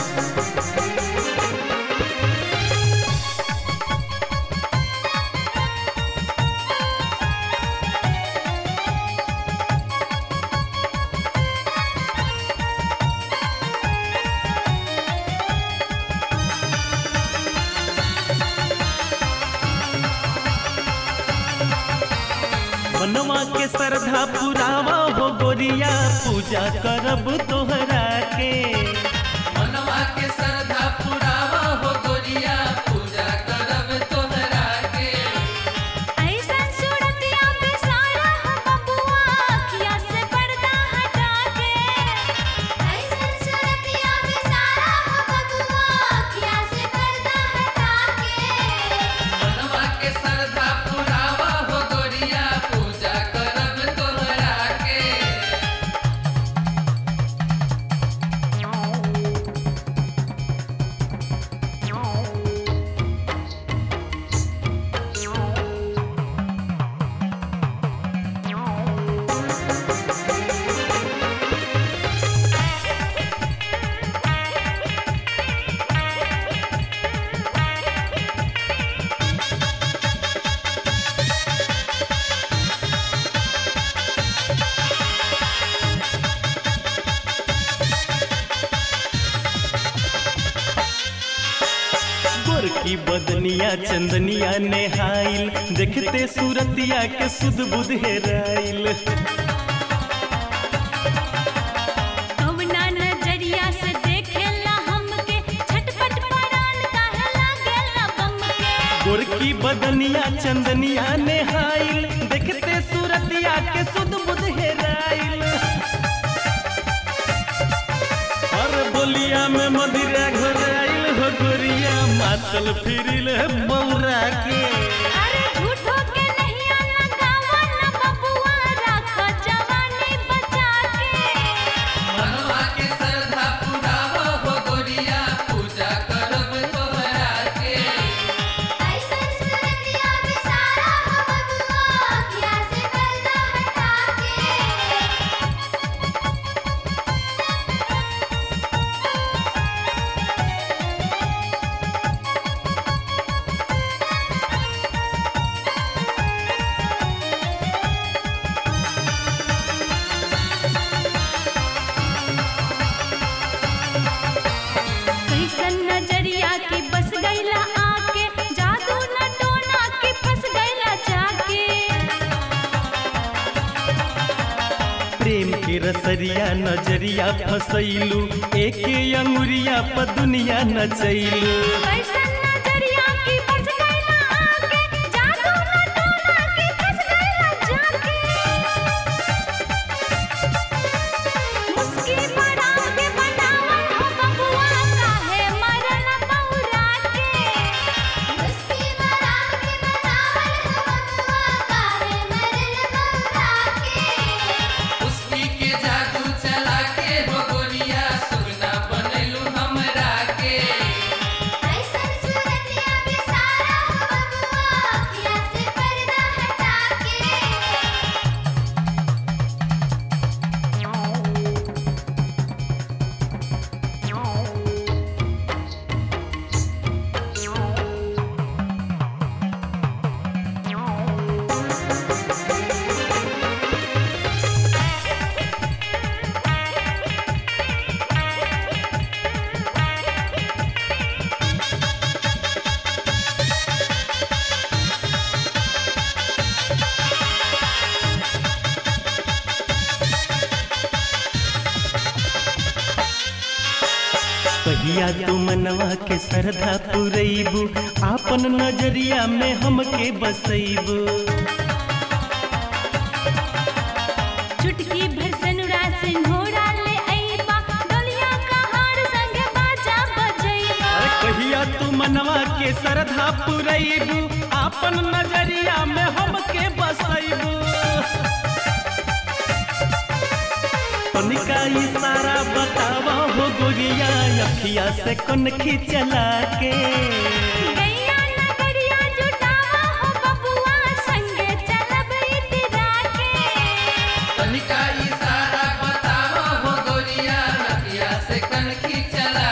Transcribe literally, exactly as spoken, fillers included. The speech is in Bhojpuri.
मनवा के श्रद्धा पुरावा हो गोरिया पूजा करब तोहरा के। मनवा के श्रद्धा पुरावा हो गोरिया पूजा करब तोहरा के। ऐसन सूरतिया बेसारा हो बबुआ अखिया से पर्दा हटा के। ऐसन सूरतिया बेसारा हो बबुआ अखिया से पर्दा हटा के। मनवा के श्रद्धा पुरावा हो गोरिया पूजा करब तोहरा के। गोरकी बदनिया चंदनिया नेहाइल देखते सूरतिया के सुध बुध हेराइल। कवना नजरिया से देखेला हमके छटपट परान काहे लागेला बम के। गोरकी बदनिया चंदनिया नेहाइल देखते सूरतिया के सुध बुध हेराइल। और बोलिया में मदिरा घोराइल हो गोरिया मातल फिरिल बौरा के। अरे झूठो के नहीं लगावा ना बबुआ राखो जवानी बचा के। मनवा के श्रद्धा पुरावा हो गोरिया पूजा करब तोहरा के। ऐसन सूरतिया बेसारा हो बबुआ अखिया से पर्दा हटा के। कैसन नजरिया की बस गईला आके जादू न टोना के फंस गईला जाके। प्रेम के रसरिया नजरिया फसैलू एके अंगुरिया प दुनिया नचैलू। कैसन नजरिया की बस गईला आके जादू न टोना के फंस गईला जाके। मुस्की बड़ा के बनावल हो बबुआ काहे मरल बौरा के। मुस्की बड़ा के बनावल हो बबुआ काहे मरल बौरा के। उसकी के जादू चला के हो गोरिया सुगना बनैलू हमरा के। ऐसन सूरतिया बेसारा हो बबुआ अखिया से पर्दा हटा के। कहिया तू मनवा के श्रद्धा पुरैबू आपन नजरिया में हमके बसैबू। चुटकी भर सनुरा सिंघोरा ले अइबा डोलिया का हार संगे बाजा बजइबा। अरे कहिया तू मनवा के श्रद्धा पुरैबू आपन नजरिया में हमके बसैबू। तनिका इशारा बतावा हो गोरिया अखिया से कनखी चला के। गैया नगरिया जुटावा हो बबुआ संगे चलब इतरा के। तनिका इशारा बतावा हो गोरिया नदिया से कनखी चला